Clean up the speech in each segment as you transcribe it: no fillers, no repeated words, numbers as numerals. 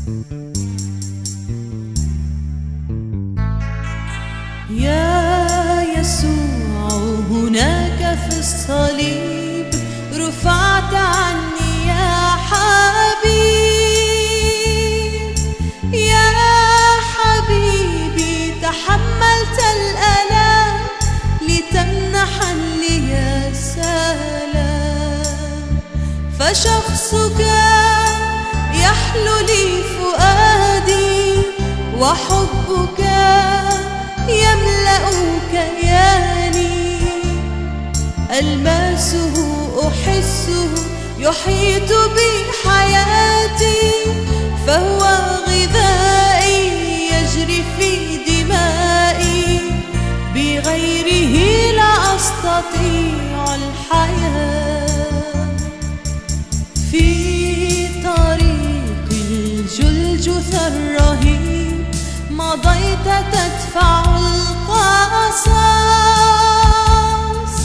يا يسوع هناك في الصليب رفعت عني يا حبيب، يا حبيبي تحملت الآلام لتمنحني يا سلام، فشخصك يحلو لي فؤادي وحبك يملأ كياني، ألمسه أحسه يحيط بي حياتي، فهو غذائي يجري في دمائي، بغيره لا أستطيع الحياة. في طريق الجلجثة الرهيب مضيت تدفع القصاص،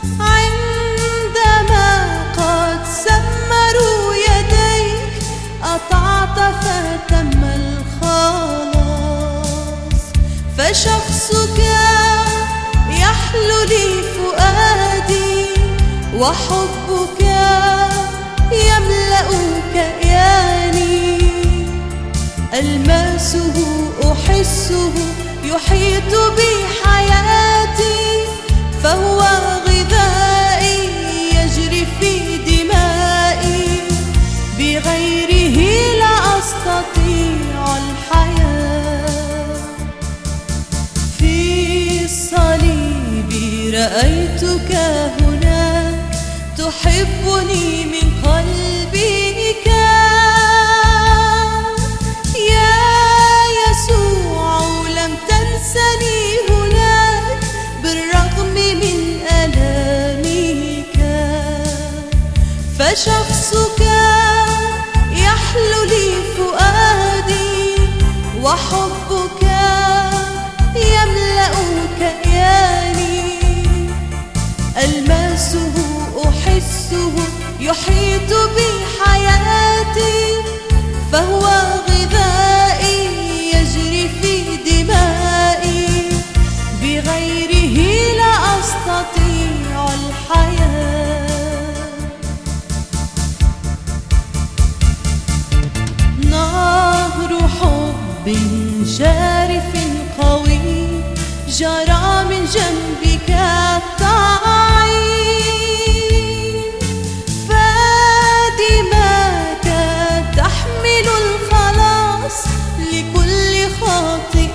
عندما قد سمروا يديك أطعت فتم الخلاص، فشخصك يحلو لي فؤادي وحبك يملأ كياني، ألمسه أحسه يحيط بي حياتي، فهو غذائي يجري في دمائي، بغيره لا أستطيع الحياة. في الصليب رأيتك هناك تحبني من قلبك، هناك بالرغم من ألامك، فشخصك يحلو لي فؤادي وحبك يملأ كياني، ألمسه أحسه يحيط بي حياتي، فهو غذائي يجري في دمائي، بغيره لا أستطيع الحياة. نهر حب جارف قوي جرى من جنبك الطعين، فدماك تحمل الخلاص لكل خاطئ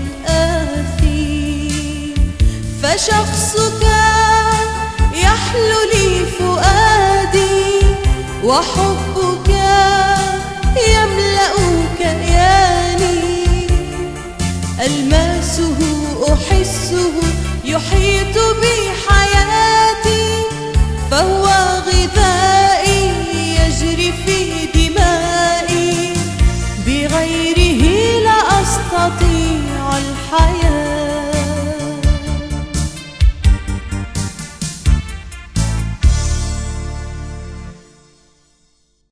آثيم، فشخصك يحلو لي فؤادي وحبك يملأ كياني، ألمسه أحسه يحيط